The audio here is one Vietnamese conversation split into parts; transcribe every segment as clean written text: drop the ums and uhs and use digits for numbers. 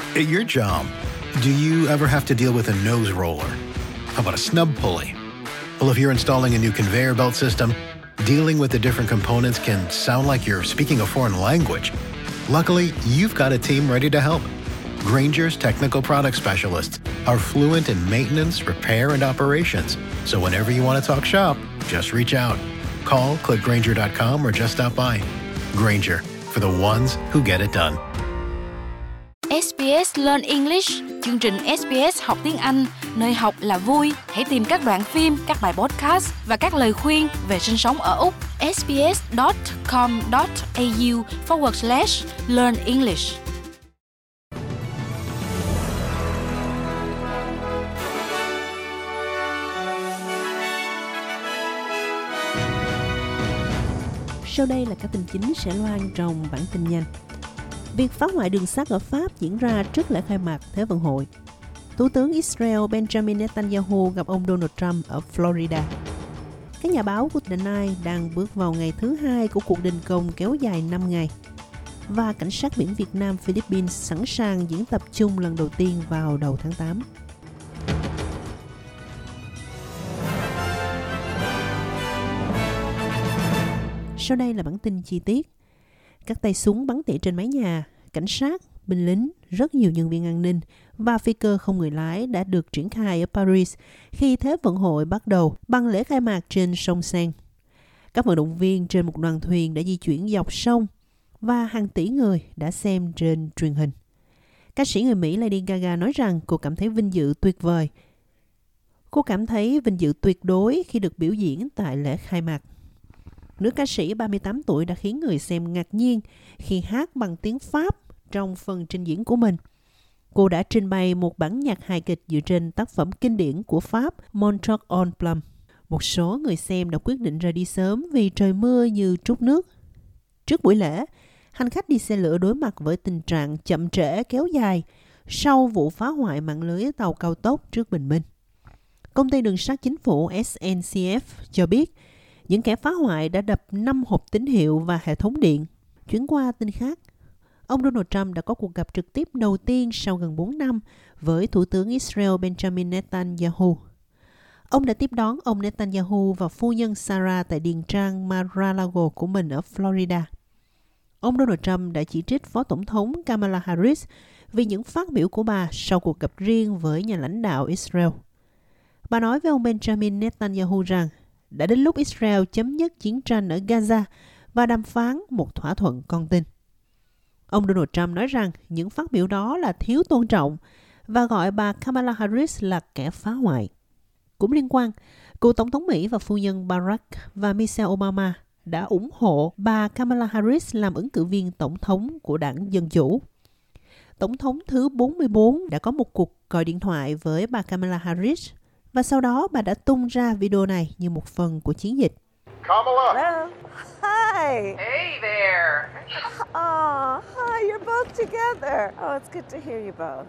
At your job, do you ever have to deal with a nose roller? How about a snub pulley? Well, if you're installing a new conveyor belt system, dealing with the different components can sound like you're speaking a foreign language. Luckily, you've got a team ready to help. Grainger's technical product specialists are fluent in maintenance, repair, and operations. So whenever you want to talk shop, just reach out. Call, click Grainger.com, or just stop by. Grainger, for the ones who get it done. SBS Learn English, chương trình SBS học tiếng Anh, nơi học là vui. Hãy tìm các đoạn phim, các bài podcast và các lời khuyên về sinh sống ở Úc. sbs.com.au/learn English. Sau đây là các tin chính sẽ loan trong bản tin nhanh. Việc phá hoại đường sắt ở Pháp diễn ra trước lễ khai mạc Thế vận hội. Thủ tướng Israel Benjamin Netanyahu gặp ông Donald Trump ở Florida. Các nhà báo của The Nile đang bước vào ngày thứ 2 của cuộc đình công kéo dài 5 ngày. Và cảnh sát biển Việt Nam Philippines sẵn sàng diễn tập chung lần đầu tiên vào đầu tháng 8. Sau đây là bản tin chi tiết. Các tay súng bắn tỉa trên mái nhà, cảnh sát, binh lính, rất nhiều nhân viên an ninh và phi cơ không người lái đã được triển khai ở Paris khi Thế vận hội bắt đầu bằng lễ khai mạc trên sông Seine. Các vận động viên trên một đoàn thuyền đã di chuyển dọc sông và hàng tỷ người đã xem trên truyền hình. Ca sĩ người Mỹ Lady Gaga nói rằng cô cảm thấy vinh dự tuyệt vời. Cô cảm thấy vinh dự tuyệt đối khi được biểu diễn tại lễ khai mạc. Nữ ca sĩ 38 tuổi đã khiến người xem ngạc nhiên khi hát bằng tiếng Pháp trong phần trình diễn của mình. Cô đã trình bày một bản nhạc hài kịch dựa trên tác phẩm kinh điển của Pháp Montague on Plum. Một số người xem đã quyết định rời đi sớm vì trời mưa như trút nước. Trước buổi lễ, hành khách đi xe lửa đối mặt với tình trạng chậm trễ kéo dài sau vụ phá hoại mạng lưới tàu cao tốc trước bình minh. Công ty đường sắt chính phủ SNCF cho biết những kẻ phá hoại đã đập 5 hộp tín hiệu và hệ thống điện. Chuyển qua tin khác, ông Donald Trump đã có cuộc gặp trực tiếp đầu tiên sau gần 4 năm với Thủ tướng Israel Benjamin Netanyahu. Ông đã tiếp đón ông Netanyahu và phu nhân Sarah tại điền trang Mar-a-Lago của mình ở Florida. Ông Donald Trump đã chỉ trích Phó Tổng thống Kamala Harris vì những phát biểu của bà sau cuộc gặp riêng với nhà lãnh đạo Israel. Bà nói với ông Benjamin Netanyahu rằng đã đến lúc Israel chấm dứt chiến tranh ở Gaza và đàm phán một thỏa thuận con tin. Ông Donald Trump nói rằng những phát biểu đó là thiếu tôn trọng và gọi bà Kamala Harris là kẻ phá hoại. Cũng liên quan, cựu Tổng thống Mỹ và phu nhân Barack và Michelle Obama đã ủng hộ bà Kamala Harris làm ứng cử viên tổng thống của đảng Dân Chủ. Tổng thống thứ 44 đã có một cuộc gọi điện thoại với bà Kamala Harris và sau đó bà đã tung ra video này như một phần của chiến dịch. Kamala. Hello. Hi. Hey there. Oh, hi. You're both together. Oh, it's good to hear you both.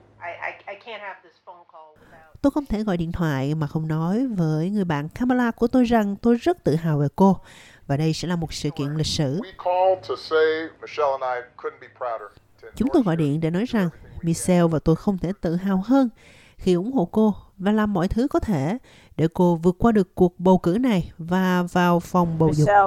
I can't have this phone call without... Tôi không thể gọi điện thoại mà không nói với người bạn Kamala của tôi rằng tôi rất tự hào về cô. Và đây sẽ là một sự kiện lịch sử. Chúng tôi gọi điện để nói rằng Michelle và tôi không thể tự hào hơn khi ủng hộ cô và làm mọi thứ có thể để cô vượt qua được cuộc bầu cử này và vào phòng bầu dục.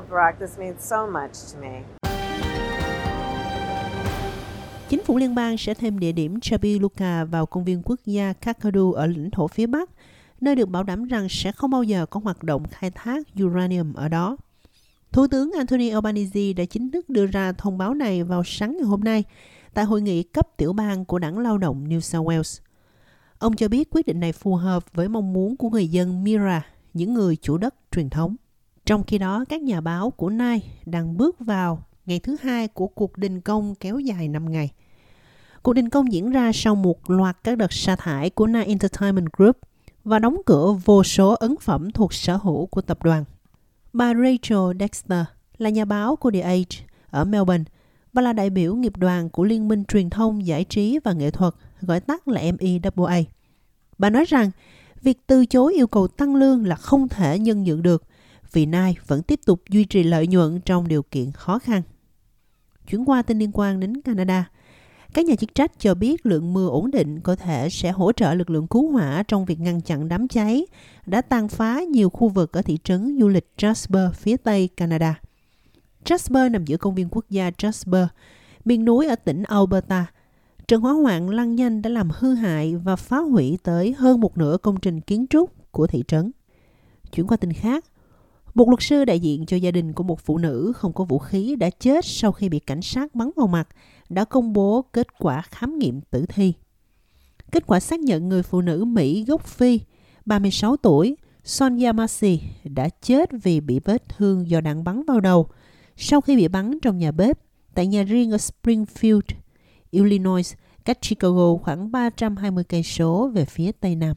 Chính phủ liên bang sẽ thêm địa điểm Chabiluka vào công viên quốc gia Kakadu ở lãnh thổ phía Bắc, nơi được bảo đảm rằng sẽ không bao giờ có hoạt động khai thác uranium ở đó. Thủ tướng Anthony Albanese đã chính thức đưa ra thông báo này vào sáng ngày hôm nay tại hội nghị cấp tiểu bang của Đảng Lao động New South Wales. Ông cho biết quyết định này phù hợp với mong muốn của người dân Mirra, những người chủ đất truyền thống. Trong khi đó, các nhà báo của Nile đang bước vào ngày thứ 2 của cuộc đình công kéo dài 5 ngày. Cuộc đình công diễn ra sau một loạt các đợt sa thải của Nile Entertainment Group và đóng cửa vô số ấn phẩm thuộc sở hữu của tập đoàn. Bà Rachel Dexter là nhà báo của The Age ở Melbourne và là đại biểu nghiệp đoàn của Liên minh Truyền thông, Giải trí và Nghệ thuật, gọi tắt là MEWA. Bà nói rằng việc từ chối yêu cầu tăng lương là không thể nhân nhượng được vì Nile vẫn tiếp tục duy trì lợi nhuận trong điều kiện khó khăn. Chuyển qua tin liên quan đến Canada. Các nhà chức trách cho biết lượng mưa ổn định có thể sẽ hỗ trợ lực lượng cứu hỏa trong việc ngăn chặn đám cháy đã tàn phá nhiều khu vực ở thị trấn du lịch Jasper, phía tây Canada. Jasper nằm giữa công viên quốc gia Jasper, miền núi ở tỉnh Alberta. Trận hỏa hoạn lan nhanh đã làm hư hại và phá hủy tới hơn một nửa công trình kiến trúc của thị trấn. Chuyển qua tin khác, một luật sư đại diện cho gia đình của một phụ nữ không có vũ khí đã chết sau khi bị cảnh sát bắn vào mặt đã công bố kết quả khám nghiệm tử thi. Kết quả xác nhận người phụ nữ Mỹ gốc Phi, 36 tuổi, Sonia Massey, đã chết vì bị vết thương do đạn bắn vào đầu sau khi bị bắn trong nhà bếp tại nhà riêng ở Springfield, Illinois, cách Chicago khoảng 320 cây số về phía tây nam.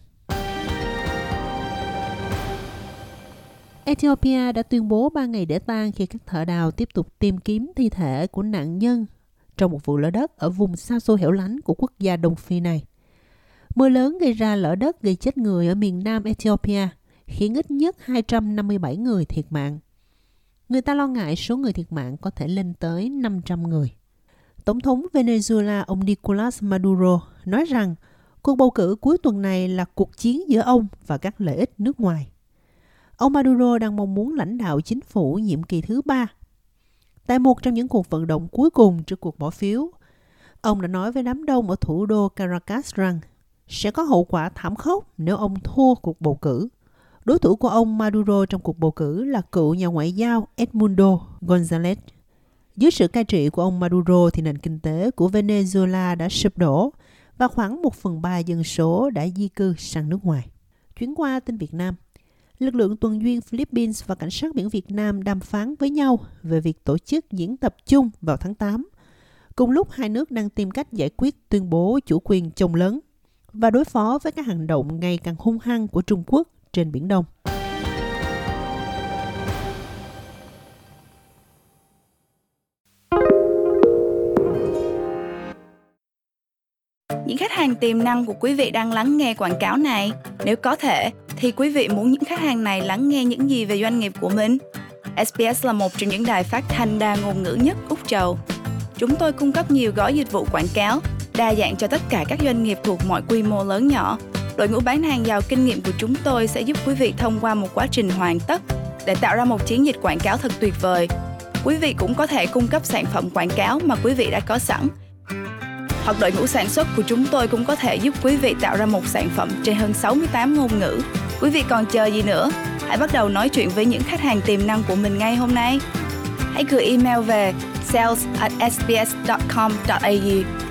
Ethiopia đã tuyên bố 3 ngày để tang khi các thợ đào tiếp tục tìm kiếm thi thể của nạn nhân trong một vụ lở đất ở vùng xa xôi hẻo lánh của quốc gia Đông Phi này. Mưa lớn gây ra lở đất gây chết người ở miền nam Ethiopia, khiến ít nhất 257 người thiệt mạng. Người ta lo ngại số người thiệt mạng có thể lên tới 500 người. Tổng thống Venezuela ông Nicolas Maduro nói rằng cuộc bầu cử cuối tuần này là cuộc chiến giữa ông và các lợi ích nước ngoài. Ông Maduro đang mong muốn lãnh đạo chính phủ nhiệm kỳ thứ 3. Tại một trong những cuộc vận động cuối cùng trước cuộc bỏ phiếu, ông đã nói với đám đông ở thủ đô Caracas rằng sẽ có hậu quả thảm khốc nếu ông thua cuộc bầu cử. Đối thủ của ông Maduro trong cuộc bầu cử là cựu nhà ngoại giao Edmundo González. Dưới sự cai trị của ông Maduro thì nền kinh tế của Venezuela đã sụp đổ và khoảng 1/3 dân số đã di cư sang nước ngoài. Chuyển qua tin Việt Nam. Lực lượng tuần duyên Philippines và cảnh sát biển Việt Nam đàm phán với nhau về việc tổ chức diễn tập chung vào tháng 8. Cùng lúc hai nước đang tìm cách giải quyết tuyên bố chủ quyền chồng lớn và đối phó với các hành động ngày càng hung hăng của Trung Quốc trên Biển Đông. Những khách hàng tiềm năng của quý vị đang lắng nghe quảng cáo này. Nếu có thể, thì quý vị muốn những khách hàng này lắng nghe những gì về doanh nghiệp của mình? SBS là một trong những đài phát thanh đa ngôn ngữ nhất Úc Châu. Chúng tôi cung cấp nhiều gói dịch vụ quảng cáo, đa dạng cho tất cả các doanh nghiệp thuộc mọi quy mô lớn nhỏ. Đội ngũ bán hàng giàu kinh nghiệm của chúng tôi sẽ giúp quý vị thông qua một quá trình hoàn tất để tạo ra một chiến dịch quảng cáo thật tuyệt vời. Quý vị cũng có thể cung cấp sản phẩm quảng cáo mà quý vị đã có sẵn. Hoặc đội ngũ sản xuất của chúng tôi cũng có thể giúp quý vị tạo ra một sản phẩm trên hơn 68 ngôn ngữ. Quý vị còn chờ gì nữa? Hãy bắt đầu nói chuyện với những khách hàng tiềm năng của mình ngay hôm nay. Hãy gửi email về sales@sbs.com.au